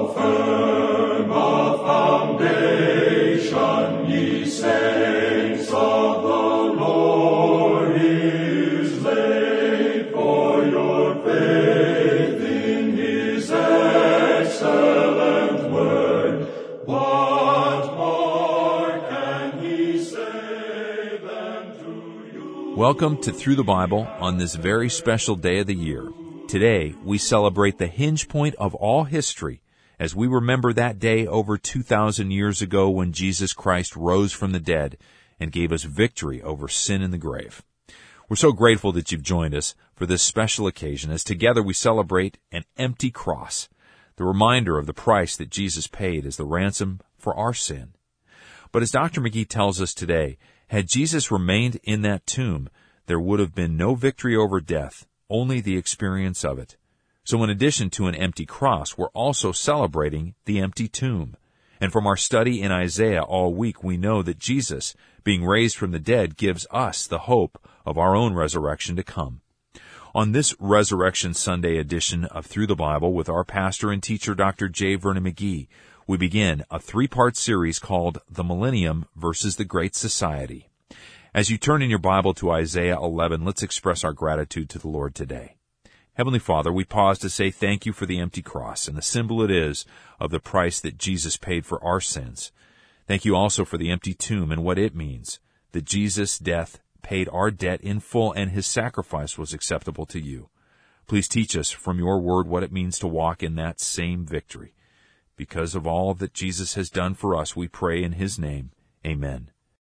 firm a foundation, ye saints of the Lord, is laid, for your faith in his excellent word. What more can he say than to you? Welcome to Through the Bible on this very special day of the year. Today, we celebrate the hinge point of all history as we remember that day over 2,000 years ago when Jesus Christ rose from the dead and gave us victory over sin and the grave. We're so grateful that you've joined us for this special occasion as together we celebrate an empty cross, the reminder of the price that Jesus paid as the ransom for our sin. But as Dr. McGee tells us today, had Jesus remained in that tomb, there would have been no victory over death, only the experience of it. So in addition to an empty cross, we're also celebrating the empty tomb. And from our study in Isaiah all week, we know that Jesus, being raised from the dead, gives us the hope of our own resurrection to come. On this Resurrection Sunday edition of Through the Bible with our pastor and teacher, Dr. J. Vernon McGee, we begin a three-part series called The Millennium versus the Great Society. As you turn in your Bible to Isaiah 11, let's express our gratitude to the Lord today. Heavenly Father, we pause to say thank you for the empty cross and the symbol it is of the price that Jesus paid for our sins. Thank you also for the empty tomb and what it means, that Jesus' death paid our debt in full and his sacrifice was acceptable to you. Please teach us from your word what it means to walk in that same victory. Because of all that Jesus has done for us, we pray in his name. Amen.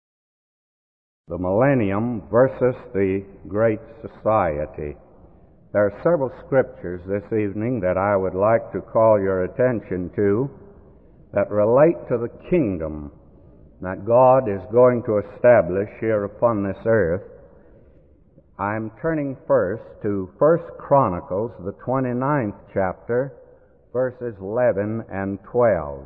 The Millennium versus the Great Society. There are several scriptures this evening that I would like to call your attention to that relate to the kingdom that God is going to establish here upon this earth. I'm turning first to 1 Chronicles, the 29th chapter, verses 11 and 12.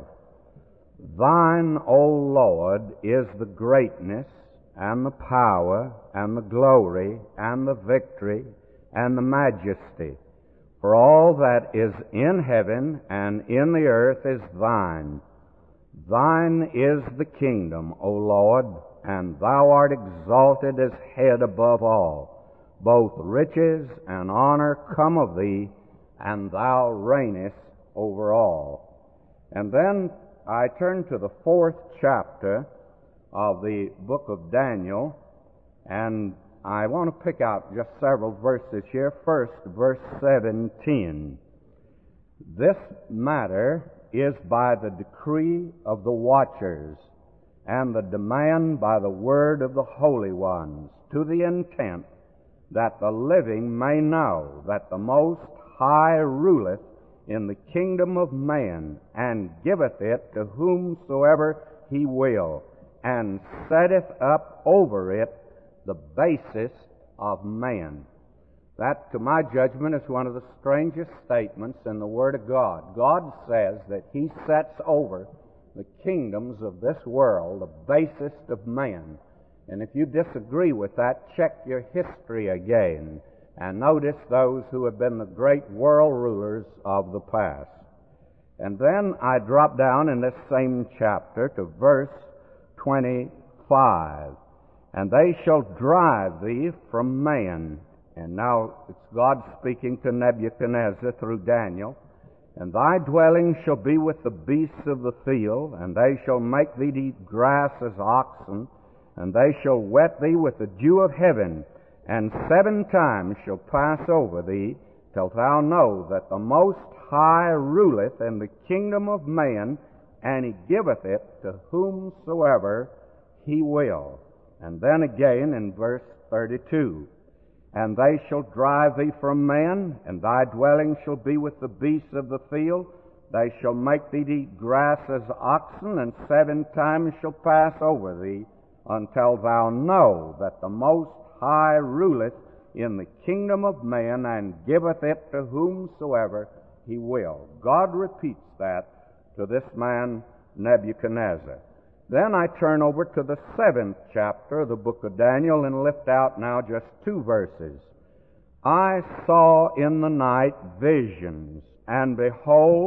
Thine, O Lord, is the greatness and the power and the glory and the victory and the majesty. For all that is in heaven and in the earth is thine. Thine is the kingdom, O Lord, and thou art exalted as head above all. Both riches and honor come of thee, and thou reignest over all. And then I turn to the 4th chapter of the book of Daniel, and I want to pick out just several verses here. First, verse 17. This matter is by the decree of the watchers, and the demand by the word of the holy ones, to the intent that the living may know that the Most High ruleth in the kingdom of man, and giveth it to whomsoever he will, and setteth up over it the basis of man. That, to my judgment, is one of the strangest statements in the Word of God. God says that he sets over the kingdoms of this world the basis of man. And if you disagree with that, check your history again and notice those who have been the great world rulers of the past. And then I drop down in this same chapter to verse 25. And they shall drive thee from man. And now it's God speaking to Nebuchadnezzar through Daniel. And thy dwelling shall be with the beasts of the field, and they shall make thee to eat grass as oxen, and they shall wet thee with the dew of heaven, and 7 times shall pass over thee, till thou know that the Most High ruleth in the kingdom of man, and he giveth it to whomsoever he will. And then again in verse 32, and they shall drive thee from man, and thy dwelling shall be with the beasts of the field. They shall make thee to eat grass as oxen, and 7 times shall pass over thee, until thou know that the Most High ruleth in the kingdom of man, and giveth it to whomsoever he will. God repeats that to this man Nebuchadnezzar. Then I turn over to the 7th chapter of the book of Daniel and lift out now just 2 verses. I saw in the night visions, and behold,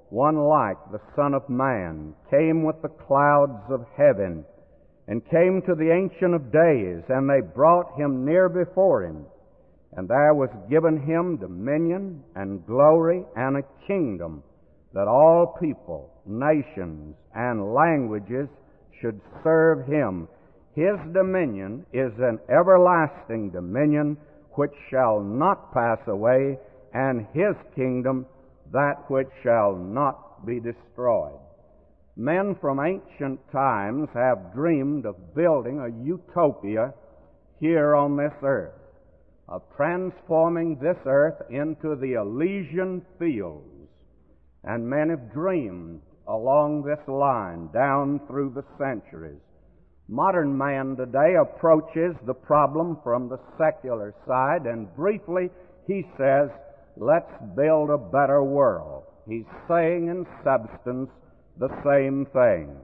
one like the Son of Man, came with the clouds of heaven, and came to the Ancient of Days, and they brought him near before him. And there was given him dominion and glory and a kingdom, that all people, nations, and languages should serve him. His dominion is an everlasting dominion which shall not pass away, and his kingdom that which shall not be destroyed. Men from ancient times have dreamed of building a utopia here on this earth, of transforming this earth into the Elysian fields. And men have dreamed along this line down through the centuries. Modern man today approaches the problem from the secular side, and briefly he says, let's build a better world. He's saying in substance the same thing.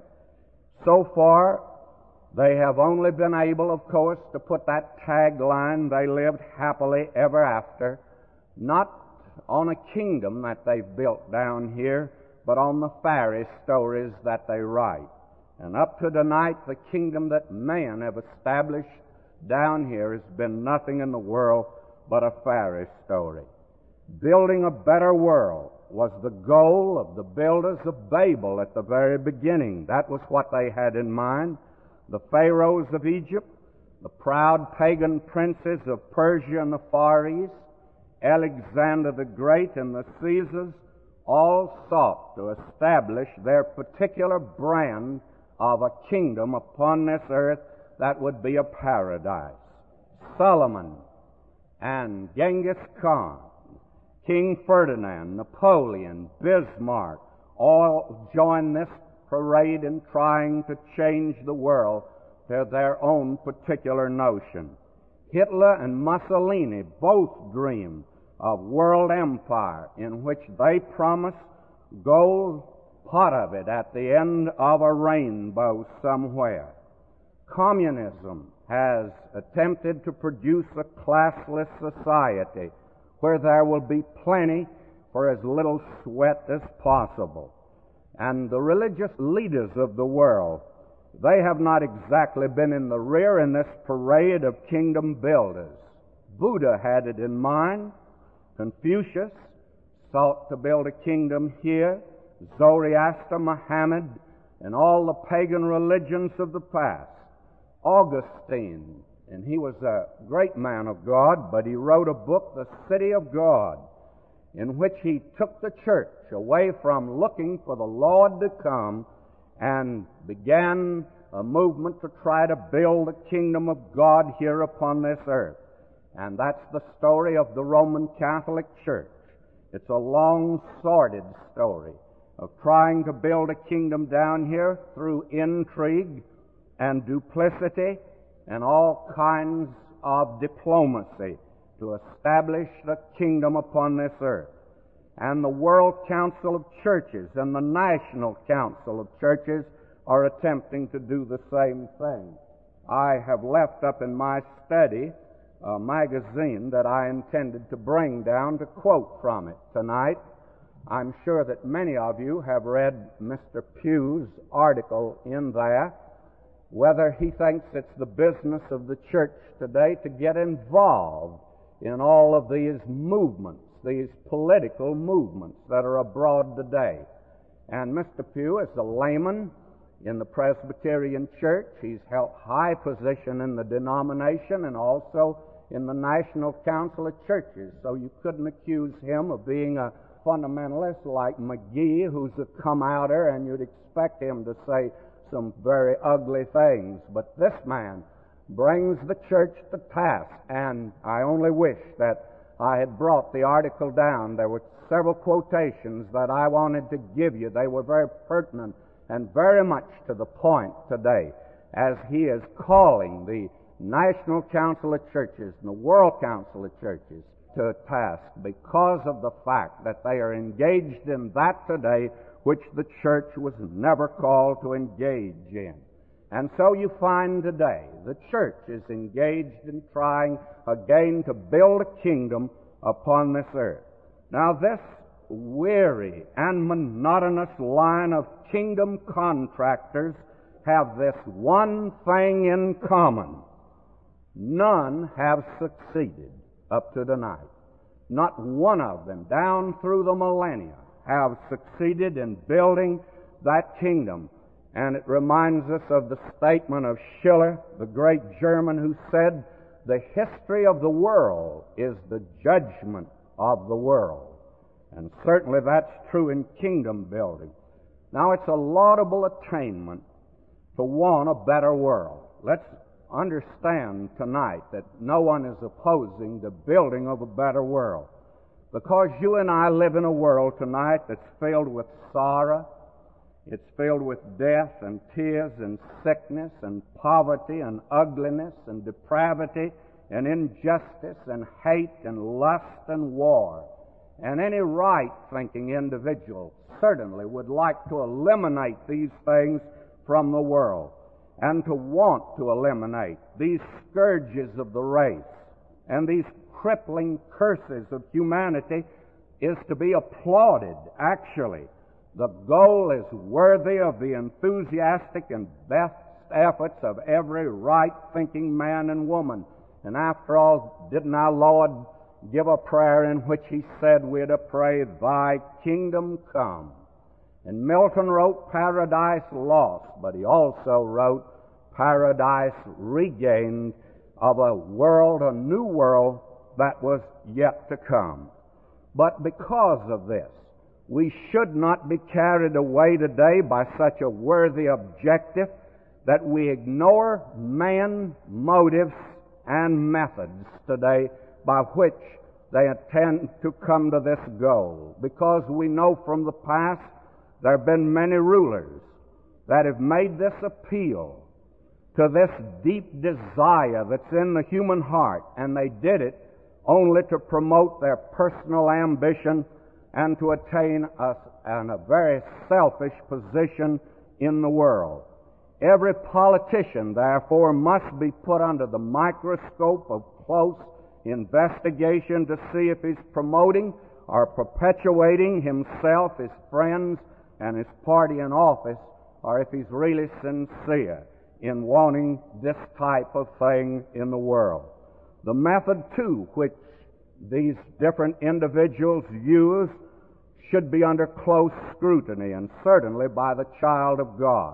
So far, they have only been able, of course, to put that tagline, they lived happily ever after, not on a kingdom that they've built down here, but on the fairy stories that they write. And up to tonight, the kingdom that men have established down here has been nothing in the world but a fairy story. Building a better world was the goal of the builders of Babel at the very beginning. That was what they had in mind. The pharaohs of Egypt, the proud pagan princes of Persia and the Far East, Alexander the Great and the Caesars, all sought to establish their particular brand of a kingdom upon this earth that would be a paradise. Solomon and Genghis Khan, King Ferdinand, Napoleon, Bismarck, all joined this parade in trying to change the world to their own particular notion. Hitler and Mussolini both dreamed of world empire in which they promised gold, part of it at the end of a rainbow somewhere. Communism has attempted to produce a classless society where there will be plenty for as little sweat as possible. And the religious leaders of the world, they have not exactly been in the rear in this parade of kingdom builders. Buddha had it in mind. Confucius sought to build a kingdom here. Zoroaster, Muhammad, and all the pagan religions of the past. Augustine, and he was a great man of God, but he wrote a book, The City of God, in which he took the church away from looking for the Lord to come and began a movement to try to build the kingdom of God here upon this earth. And that's the story of the Roman Catholic Church. It's a long, sordid story of trying to build a kingdom down here through intrigue and duplicity and all kinds of diplomacy to establish the kingdom upon this earth. And the World Council of Churches and the National Council of Churches are attempting to do the same thing. I have left up in my study a magazine that I intended to bring down to quote from it tonight. I'm sure that many of you have read Mr. Pugh's article in there, whether he thinks it's the business of the church today to get involved in all of these movements, these political movements that are abroad today. And Mr. Pugh is a layman in the Presbyterian Church. He's held high position in the denomination and also in the National Council of Churches. So you couldn't accuse him of being a fundamentalist like McGee, who's a come-outer, and you'd expect him to say some very ugly things. But this man brings the church to task, and I only wish that I had brought the article down. There were several quotations that I wanted to give you. They were very pertinent and very much to the point today, as he is calling the National Council of Churches and the World Council of Churches to task because of the fact that they are engaged in that today which the church was never called to engage in. And so you find today the church is engaged in trying again to build a kingdom upon this earth. Now this weary and monotonous line of kingdom contractors have this one thing in common. None have succeeded up to tonight. Not one of them, down through the millennia, have succeeded in building that kingdom. And it reminds us of the statement of Schiller, the great German, who said, "The history of the world is the judgment of the world." And certainly that's true in kingdom building. Now, it's a laudable attainment to want a better world. Let's understand tonight that no one is opposing the building of a better world. Because you and I live in a world tonight that's filled with sorrow, it's filled with death and tears and sickness and poverty and ugliness and depravity and injustice and hate and lust and war. And any right-thinking individual certainly would like to eliminate these things from the world, and to want to eliminate these scourges of the race and these crippling curses of humanity is to be applauded, actually. The goal is worthy of the enthusiastic and best efforts of every right-thinking man and woman. And after all, didn't our Lord give a prayer in which He said we're to pray, "Thy kingdom come"? And Milton wrote Paradise Lost, but he also wrote Paradise Regained, of a world, a new world that was yet to come. But because of this, we should not be carried away today by such a worthy objective that we ignore man's motives and methods today by which they intend to come to this goal. Because we know from the past there have been many rulers that have made this appeal to this deep desire that's in the human heart, and they did it only to promote their personal ambition and to attain a very selfish position in the world. Every politician, therefore, must be put under the microscope of close investigation to see if he's promoting or perpetuating himself, his friends, and his party in office, or if he's really sincere in wanting this type of thing in the world. The method, too, which these different individuals use should be under close scrutiny, and certainly by the child of God.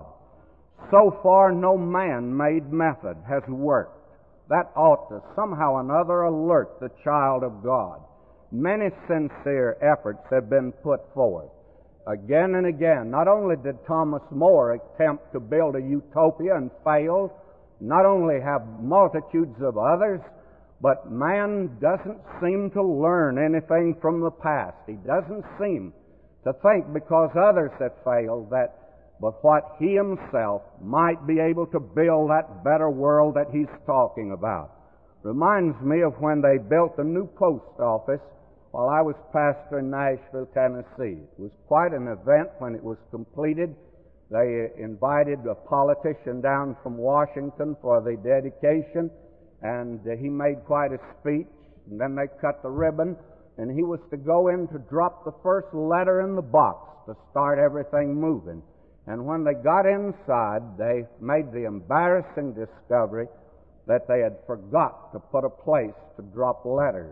So far, no man-made method has worked. That ought to somehow or another alert the child of God. Many sincere efforts have been put forth. Again and again, not only did Thomas More attempt to build a utopia and failed, not only have multitudes of others, but man doesn't seem to learn anything from the past. He doesn't seem to think because others have failed but what he himself might be able to build that better world that he's talking about. Reminds me of when they built the new post office while I was pastor in Nashville, Tennessee. It was quite an event when it was completed. They invited a politician down from Washington for the dedication, and he made quite a speech, and then they cut the ribbon, and he was to go in to drop the first letter in the box to start everything moving. And when they got inside, they made the embarrassing discovery that they had forgot to put a place to drop letters.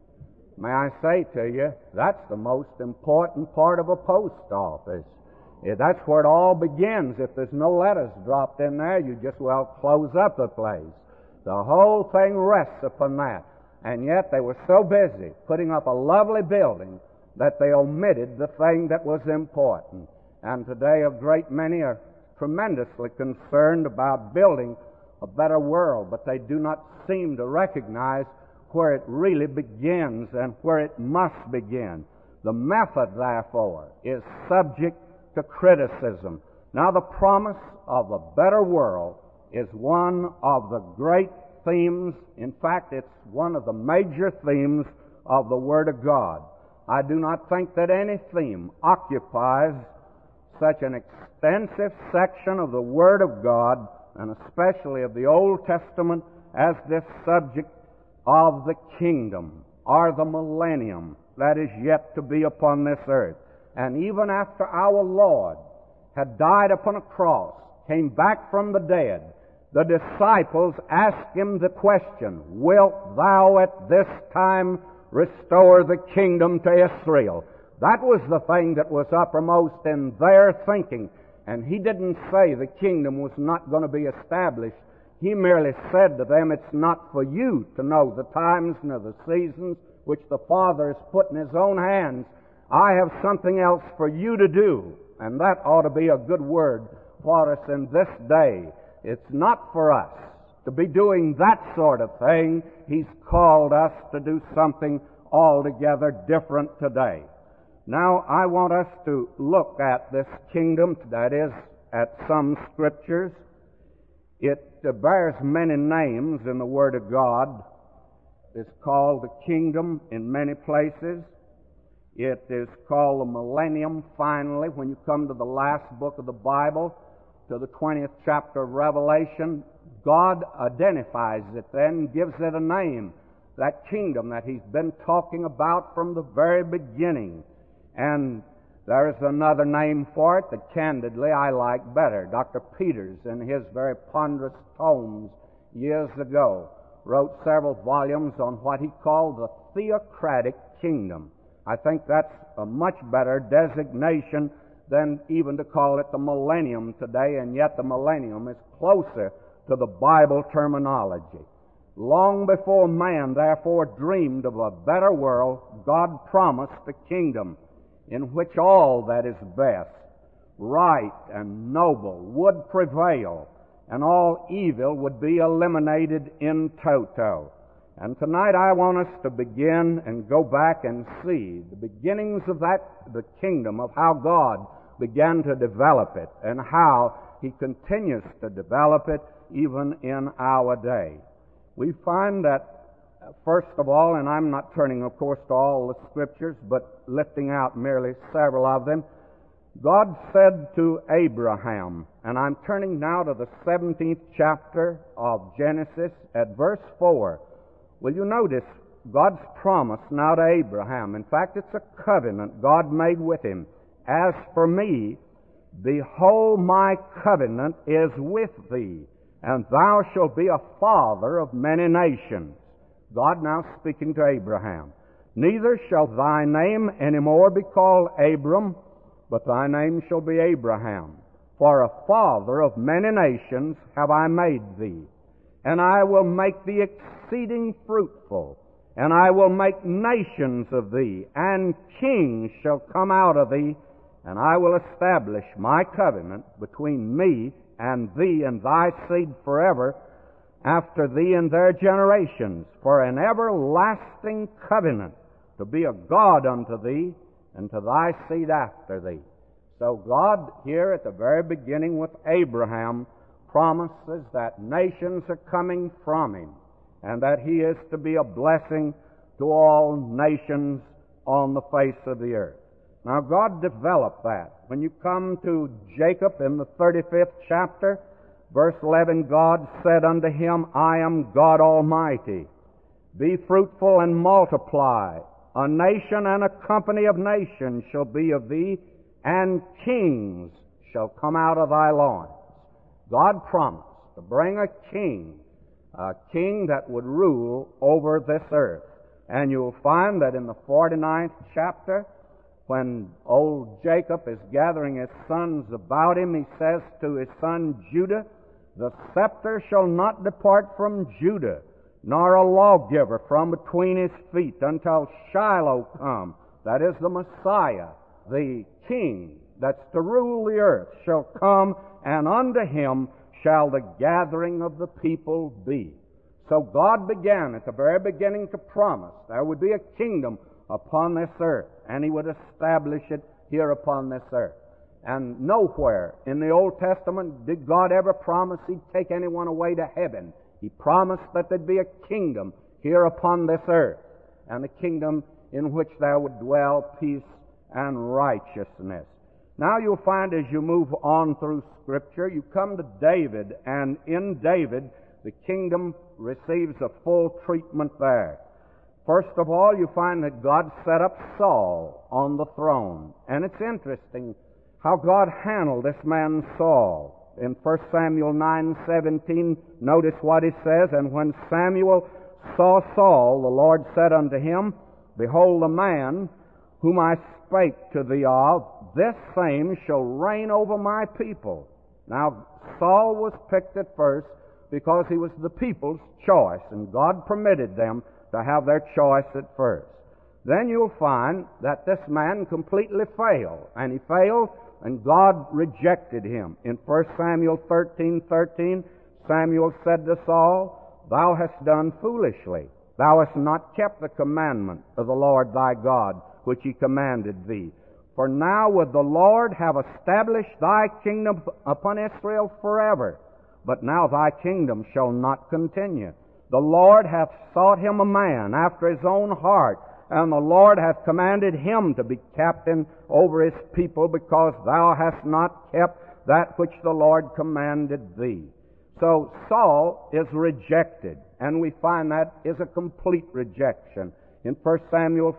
May I say to you, that's the most important part of a post office. That's where it all begins. If there's no letters dropped in there, you just close up the place. The whole thing rests upon that. And yet they were so busy putting up a lovely building that they omitted the thing that was important. And today a great many are tremendously concerned about building a better world, but they do not seem to recognize where it really begins and where it must begin. The method, therefore, is subject to criticism. Now, the promise of a better world is one of the great themes. In fact, it's one of the major themes of the Word of God. I do not think that any theme occupies such an extensive section of the Word of God, and especially of the Old Testament, as this subject of the kingdom, or the millennium, that is yet to be upon this earth. And even after our Lord had died upon a cross, came back from the dead, the disciples asked him the question, "Wilt thou at this time restore the kingdom to Israel?" That was the thing that was uppermost in their thinking. And he didn't say the kingdom was not going to be established. He merely said to them, "It's not for you to know the times nor the seasons which the Father has put in His own hands. I have something else for you to do." And that ought to be a good word for us in this day. It's not for us to be doing that sort of thing. He's called us to do something altogether different today. Now, I want us to look at this kingdom, that is, at some scriptures. It bears many names in the Word of God. It's called the kingdom in many places. It is called the millennium, finally, when you come to the last book of the Bible, to the 20th chapter of Revelation. God identifies it then, gives it a name, that kingdom that He's been talking about from the very beginning. And there is another name for it that candidly I like better. Dr. Peters, in his very ponderous tomes years ago, wrote several volumes on what he called the theocratic kingdom. I think that's a much better designation than even to call it the millennium today, and yet the millennium is closer to the Bible terminology. Long before man, therefore, dreamed of a better world, God promised a kingdom in which all that is best, right, and noble would prevail, and all evil would be eliminated in toto. And tonight I want us to begin and go back and see the beginnings of the kingdom, of how God began to develop it, and how He continues to develop it even in our day. We find that, first of all, and I'm not turning, of course, to all the scriptures, but lifting out merely several of them, God said to Abraham, and I'm turning now to the 17th chapter of Genesis at verse 4. Will you notice God's promise now to Abraham? In fact, it's a covenant God made with him. "As for me, behold, my covenant is with thee, and thou shalt be a father of many nations." God now speaking to Abraham. "Neither shall thy name any more be called Abram, but thy name shall be Abraham. For a father of many nations have I made thee. And I will make thee exceeding fruitful, and I will make nations of thee, and kings shall come out of thee, and I will establish my covenant between me and thee and thy seed forever, after thee and their generations, for an everlasting covenant, to be a God unto thee, and to thy seed after thee." So God, here at the very beginning with Abraham, promises that nations are coming from him, and that he is to be a blessing to all nations on the face of the earth. Now, God developed that. When you come to Jacob in the 35th chapter, verse 11, God said unto him, "I am God Almighty. Be fruitful and multiply. A nation and a company of nations shall be of thee, and kings shall come out of thy loins." God promised to bring a king that would rule over this earth. And you'll find that in the 49th chapter, when old Jacob is gathering his sons about him, he says to his son Judah, "The scepter shall not depart from Judah, nor a lawgiver from between his feet, until Shiloh come," that is the Messiah, the king that's to rule the earth, "shall come, and unto him shall the gathering of the people be." So God began at the very beginning to promise there would be a kingdom upon this earth, and He would establish it here upon this earth. And nowhere in the Old Testament did God ever promise He'd take anyone away to heaven. He promised that there'd be a kingdom here upon this earth, and a kingdom in which there would dwell peace and righteousness. Now you'll find as you move on through Scripture, you come to David, and in David, the kingdom receives a full treatment there. First of all, you find that God set up Saul on the throne. And it's interesting how God handled this man Saul. In 1 Samuel 9:17, notice what he says, "And when Samuel saw Saul, the Lord said unto him, Behold, the man whom I spake to thee of, this same shall reign over my people." Now, Saul was picked at first because he was the people's choice, and God permitted them to have their choice at first. Then you'll find that this man completely failed, and he failed, and God rejected him. In 1 Samuel 13:13, Samuel said to Saul, "Thou hast done foolishly. Thou hast not kept the commandment of the Lord thy God, which he commanded thee. For now would the Lord have established thy kingdom upon Israel forever. But now thy kingdom shall not continue. The Lord hath sought him a man after his own heart, and the Lord hath commanded him to be captain over his people, because thou hast not kept that which the Lord commanded thee." So Saul is rejected, and we find that is a complete rejection. In 1 Samuel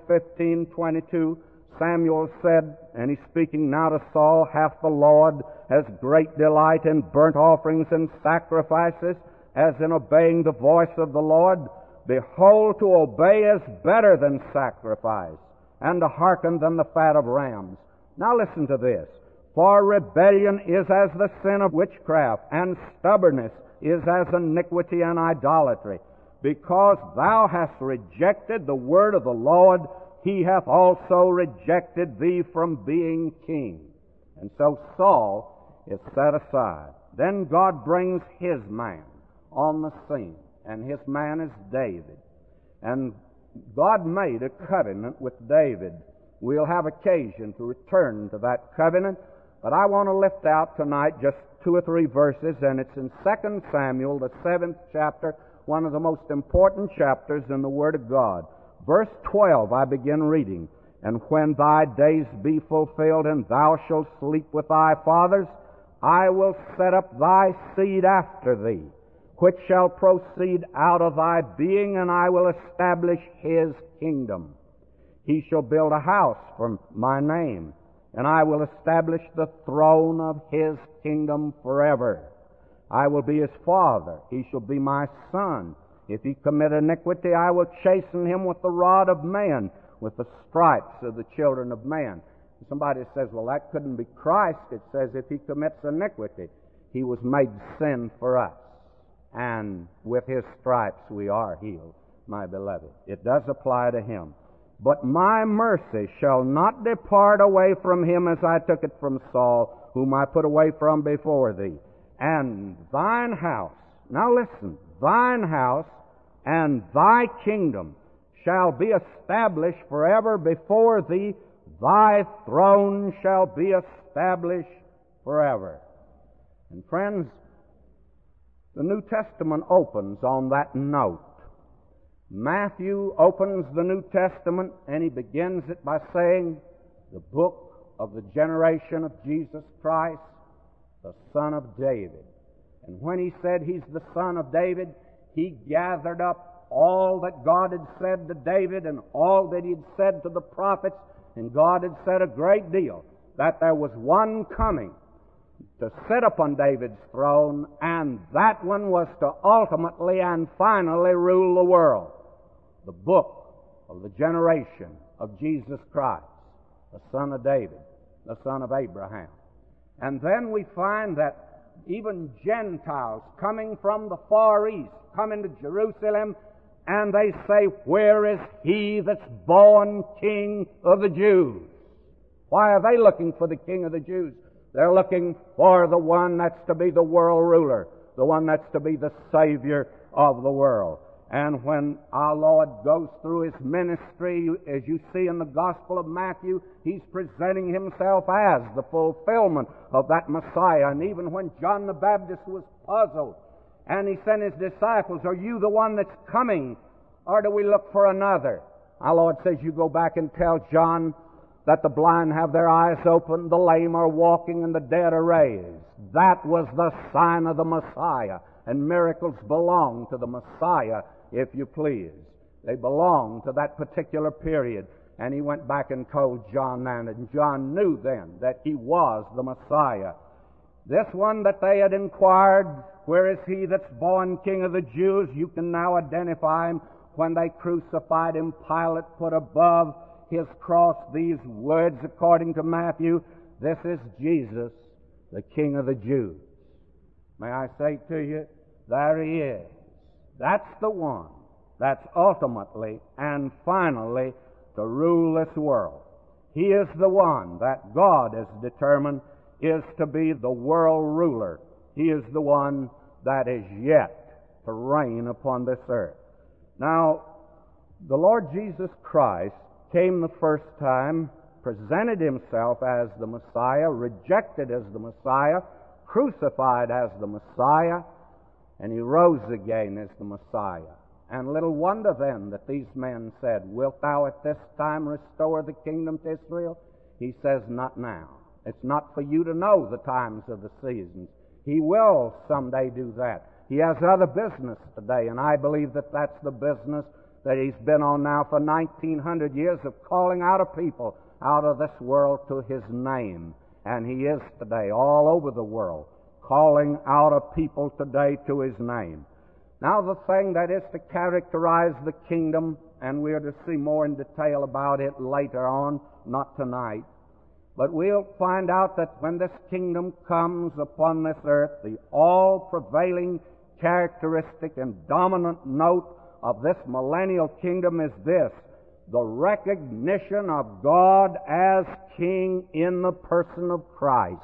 15:22, Samuel said, and he's speaking now to Saul, "Hath the Lord as great delight in burnt offerings and sacrifices as in obeying the voice of the Lord? Behold, to obey is better than sacrifice, and to hearken than the fat of rams." Now listen to this. "For rebellion is as the sin of witchcraft, and stubbornness is as iniquity and idolatry. Because thou hast rejected the word of the Lord, he hath also rejected thee from being king." And so Saul is set aside. Then God brings his man on the scene, and his man is David. And God made a covenant with David. We'll have occasion to return to that covenant, but I want to lift out tonight just 2 or 3 verses, and it's in 2 Samuel, the 7th chapter, one of the most important chapters in the Word of God. Verse 12, I begin reading. "And when thy days be fulfilled, and thou shalt sleep with thy fathers, I will set up thy seed after thee, which shall proceed out of thy being, and I will establish his kingdom. He shall build a house for my name, and I will establish the throne of his kingdom forever. I will be his father, he shall be my son. If he commit iniquity, I will chasten him with the rod of man, with the stripes of the children of man." Somebody says, "Well, that couldn't be Christ." It says, if he commits iniquity, he was made sin for us. And with his stripes we are healed, my beloved. It does apply to him. "But my mercy shall not depart away from him as I took it from Saul, whom I put away from before thee. And thine house," now listen, "thine house and thy kingdom shall be established forever before thee. Thy throne shall be established forever." And friends, the New Testament opens on that note. Matthew opens the New Testament, and he begins it by saying, "The book of the generation of Jesus Christ, the son of David." And when he said he's the son of David, he gathered up all that God had said to David and all that he had said to the prophets, and God had said a great deal, that there was one coming to sit upon David's throne, and that one was to ultimately and finally rule the world. The book of the generation of Jesus Christ, the son of David, the son of Abraham. And then we find that even Gentiles coming from the far east come into Jerusalem, and they say, "Where is he that's born King of the Jews?" Why are they looking for the King of the Jews? They're looking for the one that's to be the world ruler, the one that's to be the Savior of the world. And when our Lord goes through his ministry, as you see in the Gospel of Matthew, he's presenting himself as the fulfillment of that Messiah. And even when John the Baptist was puzzled, and he sent his disciples, "Are you the one that's coming, or do we look for another?" Our Lord says, "You go back and tell John that the blind have their eyes opened, the lame are walking, and the dead are raised." That was the sign of the Messiah. And miracles belong to the Messiah, if you please. They belonged to that particular period. And he went back and told John that, and John knew then that he was the Messiah. This one that they had inquired, where is he that's born King of the Jews? You can now identify him. When they crucified him, Pilate put above his cross these words according to Matthew, "This is Jesus, the King of the Jews." May I say to you, there he is. That's the one that's ultimately and finally to rule this world. He is the one that God has determined is to be the world ruler. He is the one that is yet to reign upon this earth. Now, the Lord Jesus Christ came the first time, presented himself as the Messiah, rejected as the Messiah, crucified as the Messiah, and he rose again as the Messiah. And little wonder then that these men said, "Wilt thou at this time restore the kingdom to Israel?" He says, "Not now." It's not for you to know the times of the seasons. He will someday do that. He has other business today, and I believe that that's the business that he's been on now for 1900 years, of calling out a people out of this world to his name. And he is today all over the world calling out a people today to his name. Now, the thing that is to characterize the kingdom, and we're to see more in detail about it later on, not tonight, but we'll find out that when this kingdom comes upon this earth, the all-prevailing characteristic and dominant note of this millennial kingdom is this: the recognition of God as King in the person of Christ.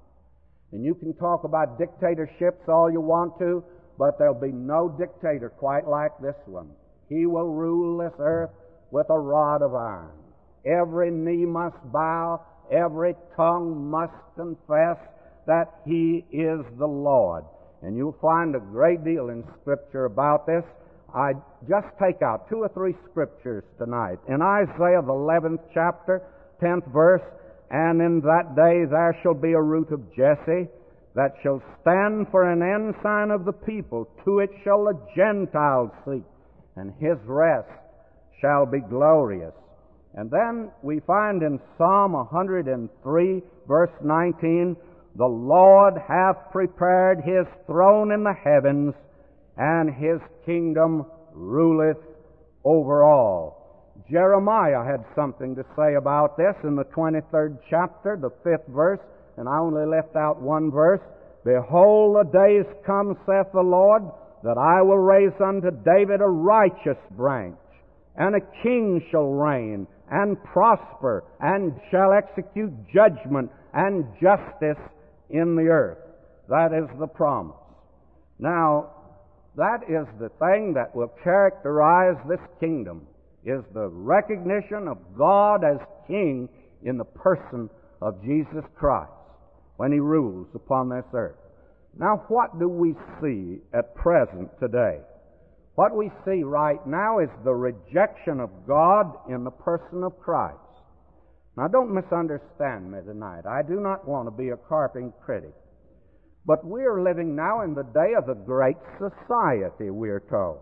And you can talk about dictatorships all you want to, but there'll be no dictator quite like this one. He will rule this earth with a rod of iron. Every knee must bow, every tongue must confess that he is the Lord. And you'll find a great deal in Scripture about this. I just take out 2 or 3 scriptures tonight. In Isaiah, the 11th chapter, 10th verse, "And in that day there shall be a root of Jesse, that shall stand for an ensign of the people. To it shall the Gentiles seek, and his rest shall be glorious." And then we find in Psalm 103, verse 19, "The Lord hath prepared his throne in the heavens, and his kingdom ruleth over all." Jeremiah had something to say about this in the 23rd chapter, the 5th verse, and I only left out one verse. "Behold, the days come, saith the Lord, that I will raise unto David a righteous branch, and a king shall reign, and prosper, and shall execute judgment and justice in the earth." That is the promise. Now, that is the thing that will characterize this kingdom, is the recognition of God as King in the person of Jesus Christ when he rules upon this earth. Now, what do we see at present today? What we see right now is the rejection of God in the person of Christ. Now, don't misunderstand me tonight. I do not want to be a carping critic. But we're living now in the day of the Great Society, we're told.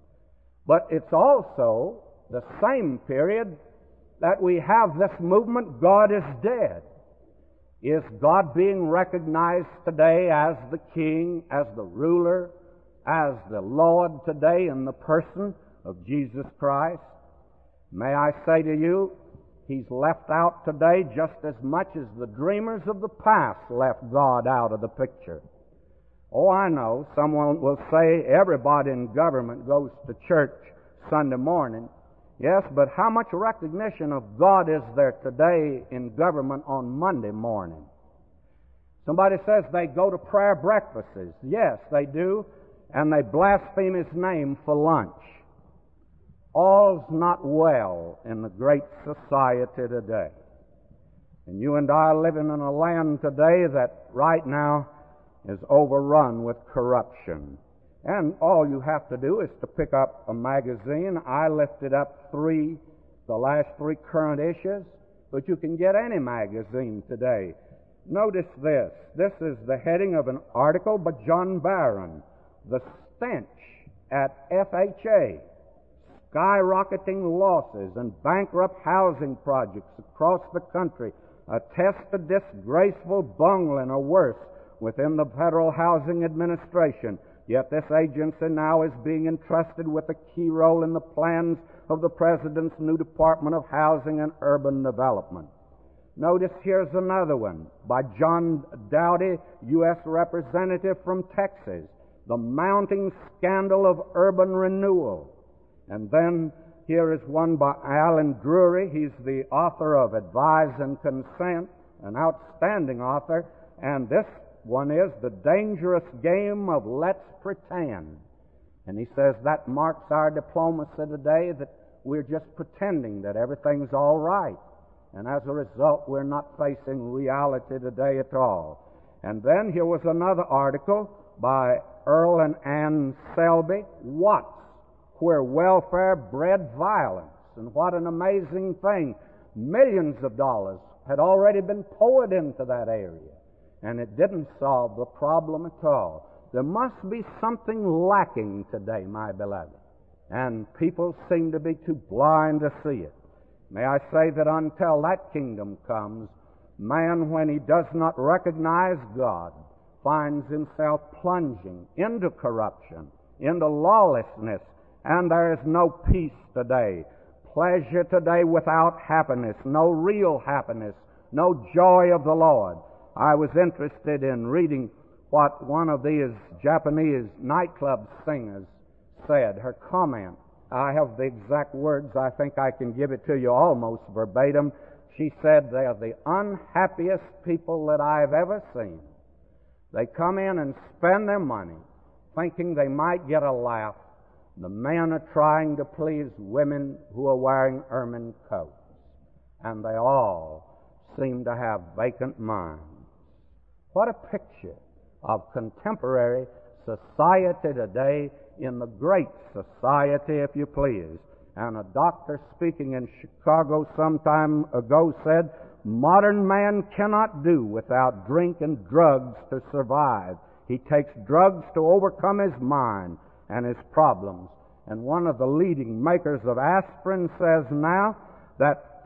But it's also the same period that we have this movement, God is dead. Is God being recognized today as the King, as the ruler, as the Lord today in the person of Jesus Christ? May I say to you, he's left out today just as much as the dreamers of the past left God out of the picture. Oh, I know, someone will say everybody in government goes to church Sunday morning. Yes, but how much recognition of God is there today in government on Monday morning? Somebody says they go to prayer breakfasts. Yes, they do, and they blaspheme His name for lunch. All's not well in the great society today. And you and I are living in a land today that right now is overrun with corruption. And all you have to do is to pick up a magazine. I lifted up the last 3 current issues, but you can get any magazine today. Notice this. This is the heading of an article by John Barron. "The stench at FHA." skyrocketing losses and bankrupt housing projects across the country attest to disgraceful bungling or worse within the Federal Housing Administration. Yet this agency now is being entrusted with a key role in the plans of the President's new Department of Housing and Urban Development. Notice here's another one by John Dowdy, U.S. Representative from Texas, the mounting scandal of urban renewal. And then here is one by Alan Drury. He's the author of Advise and Consent, an outstanding author. And this one is The Dangerous Game of Let's Pretend. And he says that marks our diplomacy today, that we're just pretending that everything's all right. And as a result, we're not facing reality today at all. And then here was another article by Earl and Ann Selby, Watts, Where Welfare Bred Violence. And what an amazing thing. Millions of dollars had already been poured into that area, and it didn't solve the problem at all. There must be something lacking today, my beloved, and people seem to be too blind to see it. May I say that until that kingdom comes, man, when he does not recognize God, finds himself plunging into corruption, into lawlessness, and there is no peace today. Pleasure today without happiness, no real happiness, no joy of the Lord. I was interested in reading what one of these Japanese nightclub singers said, her comment. I have the exact words. I think I can give it to you almost verbatim. She said, "They are the unhappiest people that I've ever seen. They come in and spend their money thinking they might get a laugh. The men are trying to please women who are wearing ermine coats, and they all seem to have vacant minds." What a picture of contemporary society today, in the great society, if you please. And a doctor speaking in Chicago some time ago said, "Modern man cannot do without drink and drugs to survive. He takes drugs to overcome his mind and his problems." And one of the leading makers of aspirin says now that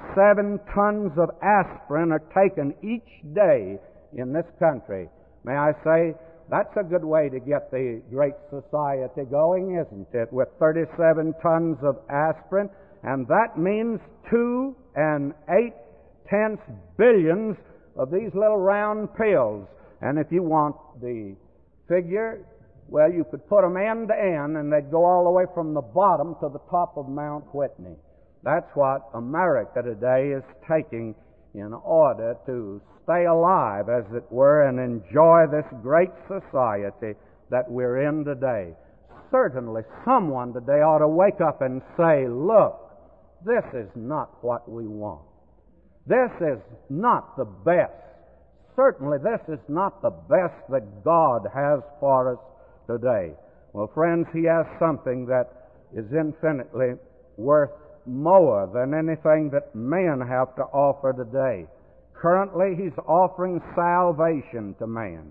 37 tons of aspirin are taken each day in this country. May I say, that's a good way to get the great society going, isn't it? With 37 tons of aspirin, and that means 2 8/10 billions of these little round pills. And if you want the figure, well, you could put them end to end, and they'd go all the way from the bottom to the top of Mount Whitney. That's what America today is taking in order to stay alive, as it were, and enjoy this great society that we're in today. Certainly someone today ought to wake up and say, "Look, this is not what we want. This is not the best. Certainly this is not the best that God has for us today." Well, friends, He has something that is infinitely worth more than anything that men have to offer today. Currently, He's offering salvation to man.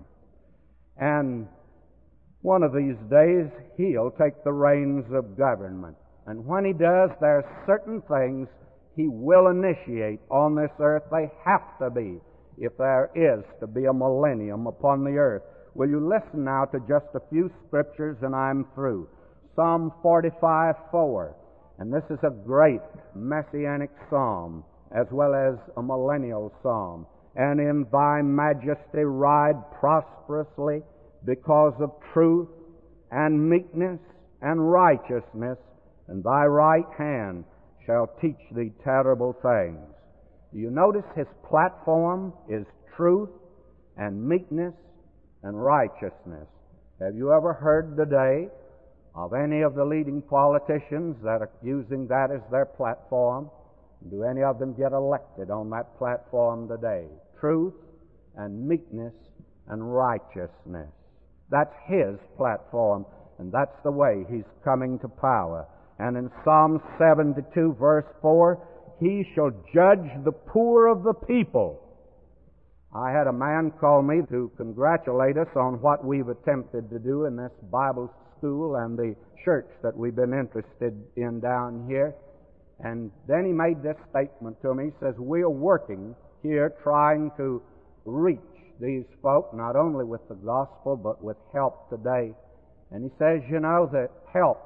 And one of these days, He'll take the reins of government. And when He does, there are certain things He will initiate on this earth. They have to be, if there is to be a millennium upon the earth. Will you listen now to just a few scriptures, and I'm through. Psalm 45:4. And this is a great messianic psalm, as well as a millennial psalm. "And in thy majesty ride prosperously because of truth and meekness and righteousness, and thy right hand shall teach thee terrible things." Do you notice his platform is truth and meekness and righteousness? Have you ever heard today of any of the leading politicians that are using that as their platform? Do any of them get elected on that platform today? Truth and meekness and righteousness. That's his platform, and that's the way he's coming to power. And in Psalm 72, verse 4, "He shall judge the poor of the people." I had a man call me to congratulate us on what we've attempted to do in this Bible school and the church that we've been interested in down here. And then he made this statement to me. He says, we are working here trying to reach these folk, not only with the gospel, but with help today. And he says, you know, that help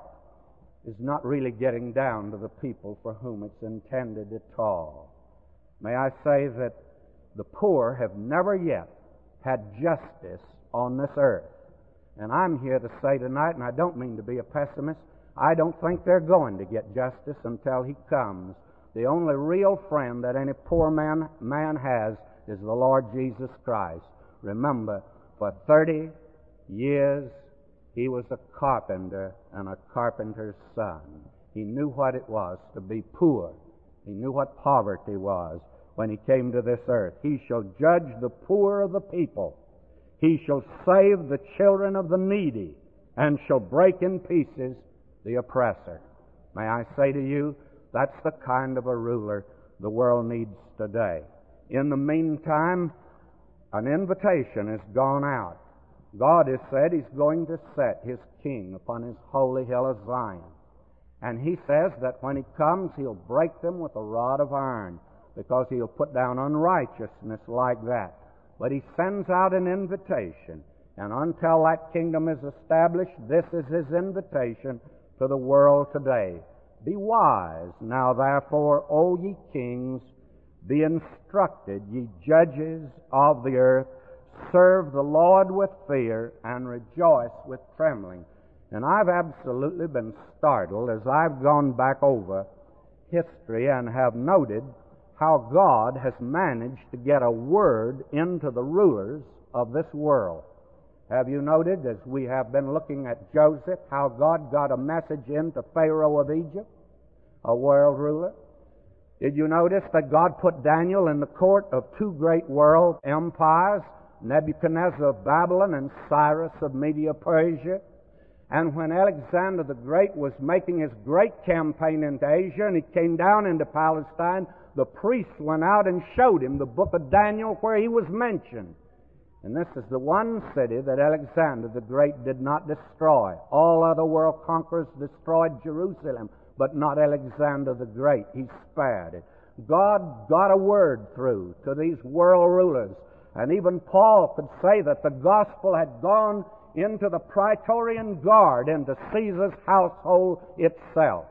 is not really getting down to the people for whom it's intended at all. May I say that the poor have never yet had justice on this earth. And I'm here to say tonight, and I don't mean to be a pessimist, I don't think they're going to get justice until He comes. The only real friend that any poor man has is the Lord Jesus Christ. Remember, for 30 years He was a carpenter and a carpenter's son. He knew what it was to be poor. He knew what poverty was when He came to this earth. He shall judge the poor of the people. He shall save the children of the needy, and shall break in pieces the oppressor. May I say to you, that's the kind of a ruler the world needs today. In the meantime, an invitation has gone out. God has said He's going to set His king upon His holy hill of Zion. And He says that when He comes, He'll break them with a rod of iron, because He'll put down unrighteousness like that. But He sends out an invitation. And until that kingdom is established, this is His invitation to the world today. Be wise now, therefore, O ye kings, be instructed, ye judges of the earth. Serve the Lord with fear and rejoice with trembling. And I've absolutely been startled as I've gone back over history and have noted how God has managed to get a word into the rulers of this world. Have you noted, as we have been looking at Joseph, how God got a message into Pharaoh of Egypt, a world ruler? Did you notice that God put Daniel in the court of two great world empires, Nebuchadnezzar of Babylon and Cyrus of Media-Persia? And when Alexander the Great was making his great campaign into Asia, and he came down into Palestine, the priests went out and showed him the book of Daniel where he was mentioned. And this is the one city that Alexander the Great did not destroy. All other world conquerors destroyed Jerusalem, but not Alexander the Great. He spared it. God got a word through to these world rulers. And even Paul could say that the gospel had gone into the Praetorian Guard, into Caesar's household itself.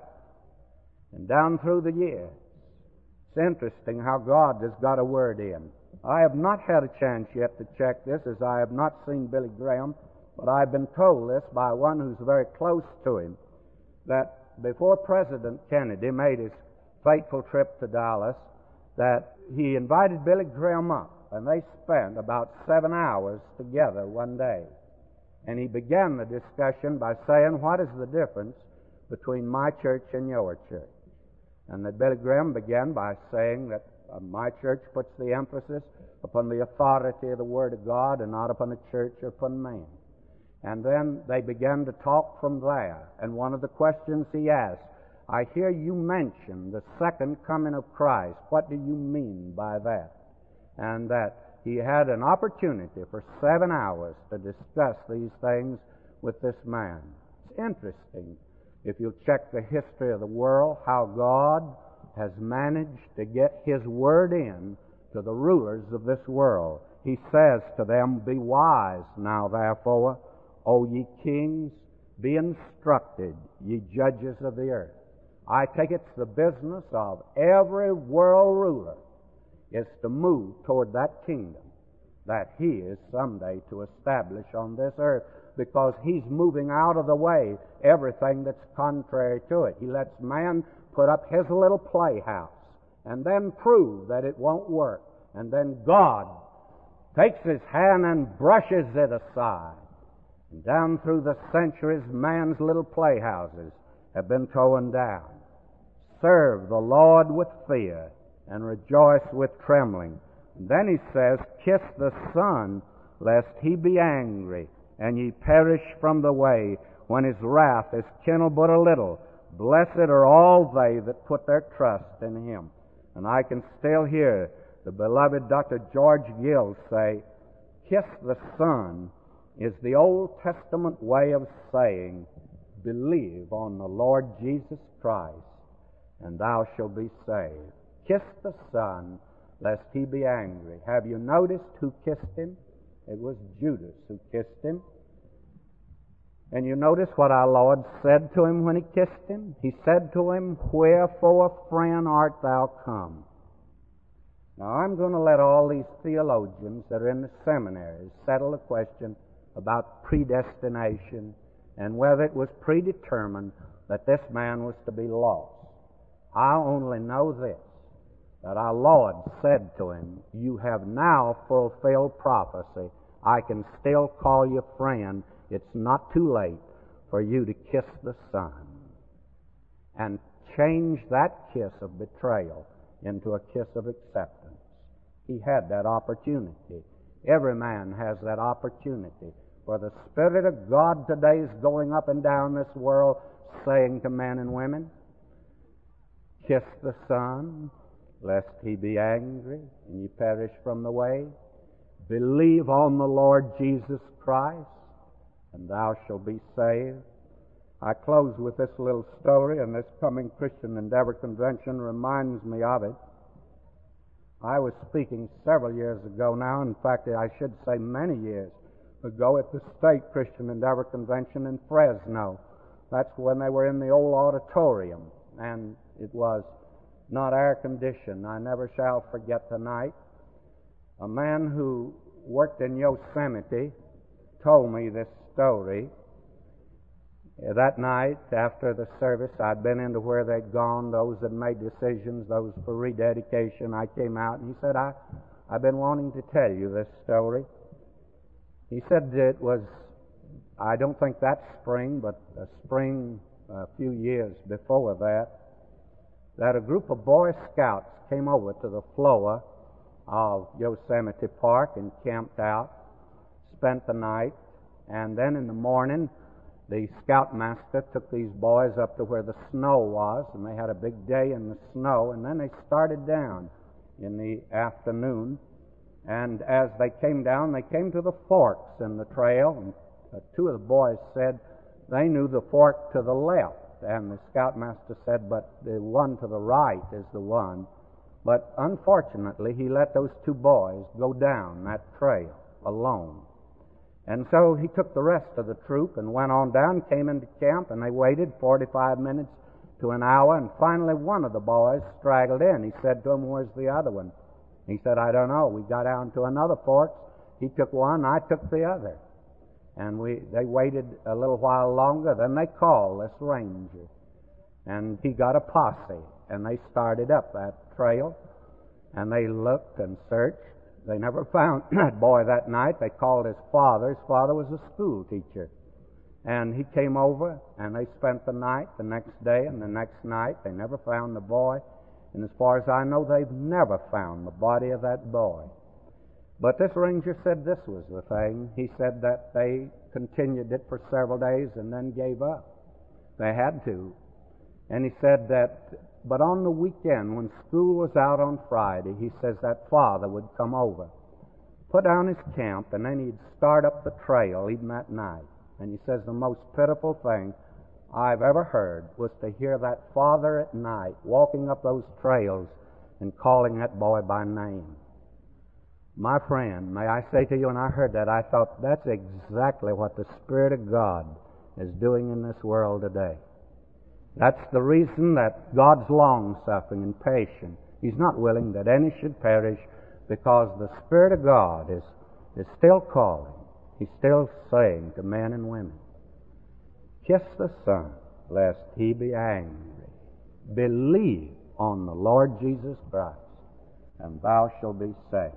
And down through the years, it's interesting how God has got a word in. I have not had a chance yet to check this, as I have not seen Billy Graham, but I've been told this by one who's very close to him, that before President Kennedy made his fateful trip to Dallas, that he invited Billy Graham up, and they spent about 7 hours together one day. And he began the discussion by saying, what is the difference between my church and your church? And that Billy Graham began by saying that my church puts the emphasis upon the authority of the Word of God and not upon the church or upon man. And then they began to talk from there. And one of the questions he asked, I hear you mention the second coming of Christ. What do you mean by that? And that he had an opportunity for 7 hours to discuss these things with this man. It's interesting, if you check the history of the world, how God has managed to get His word in to the rulers of this world. He says to them, be wise now, therefore, O ye kings, be instructed, ye judges of the earth. I take it's the business of every world ruler is to move toward that kingdom that he is someday to establish on this earth, because he's moving out of the way everything that's contrary to it. He lets man put up his little playhouse and then prove that it won't work. And then God takes His hand and brushes it aside. And down through the centuries, man's little playhouses have been torn down. Serve the Lord with fear and rejoice with trembling. And then he says, kiss the Son, lest He be angry, and ye perish from the way, when His wrath is kindled but a little. Blessed are all they that put their trust in Him. And I can still hear the beloved Dr. George Gill say, kiss the Son is the Old Testament way of saying, believe on the Lord Jesus Christ, and thou shalt be saved. Kiss the Son, lest he be angry. Have you noticed who kissed him? It was Judas who kissed him. And you notice what our Lord said to him when he kissed him? He said to him, wherefore, friend, art thou come? Now, I'm going to let all these theologians that are in the seminaries settle the question about predestination and whether it was predetermined that this man was to be lost. I only know this, that our Lord said to him, you have now fulfilled prophecy. I can still call you friend. It's not too late for you to kiss the Son and change that kiss of betrayal into a kiss of acceptance. He had that opportunity. Every man has that opportunity. For the Spirit of God today is going up and down this world saying to men and women, kiss the Son, lest he be angry and you perish from the way. Believe on the Lord Jesus Christ, and thou shalt be saved. I close with this little story, and this coming Christian Endeavor Convention reminds me of it. I was speaking several years ago now, in fact, I should say many years ago, at the State Christian Endeavor Convention in Fresno. That's when they were in the old auditorium, and it was not air-conditioned. I never shall forget the night. A man who worked in Yosemite told me this story. That night, after the service, I'd been into where they'd gone, those that made decisions, those for rededication. I came out, and he said, I've been wanting to tell you this story. He said it was, I don't think that spring, but a spring a few years before that a group of Boy Scouts came over to the floor of Yosemite Park and camped out, spent the night, and then in the morning, the scoutmaster took these boys up to where the snow was, and they had a big day in the snow, and then they started down in the afternoon. And as they came down, they came to the forks in the trail, and two of the boys said they knew the fork to the left, and the scoutmaster said, but the one to the right is the one. But unfortunately, he let those two boys go down that trail alone. And so he took the rest of the troop and went on down, came into camp, and they waited 45 minutes to an hour, and finally one of the boys straggled in. He said to him, where's the other one? He said, I don't know. We got down to another fork. He took one, I took the other. And they waited a little while longer. Then they called this ranger, and he got a posse, and they started up that trail, and they looked and searched. They never found that boy that night. They called his father. His father was a school teacher. And he came over, and they spent the night, the next day, and the next night. They never found the boy. And as far as I know, they've never found the body of that boy. But this ranger said this was the thing. He said that they continued it for several days and then gave up. They had to. And he said that, but on the weekend, when school was out on Friday, he says that father would come over, put down his camp, and then he'd start up the trail even that night. And he says the most pitiful thing I've ever heard was to hear that father at night walking up those trails and calling that boy by name. My friend, may I say to you, when I heard that, I thought that's exactly what the Spirit of God is doing in this world today. That's the reason that God's long-suffering and patient. He's not willing that any should perish, because the Spirit of God is still calling. He's still saying to men and women, kiss the Son, lest he be angry. Believe on the Lord Jesus Christ, and thou shalt be saved.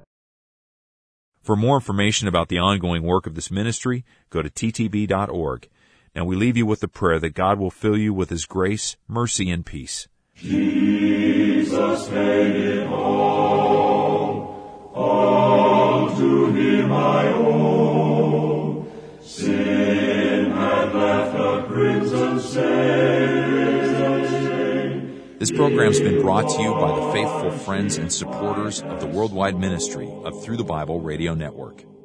For more information about the ongoing work of this ministry, go to ttb.org. And we leave you with the prayer that God will fill you with His grace, mercy, and peace. Jesus made it all to Him I owe. Sin had left a crimson stain. This program's been brought to you by the faithful friends and supporters of the worldwide ministry of Through the Bible Radio Network.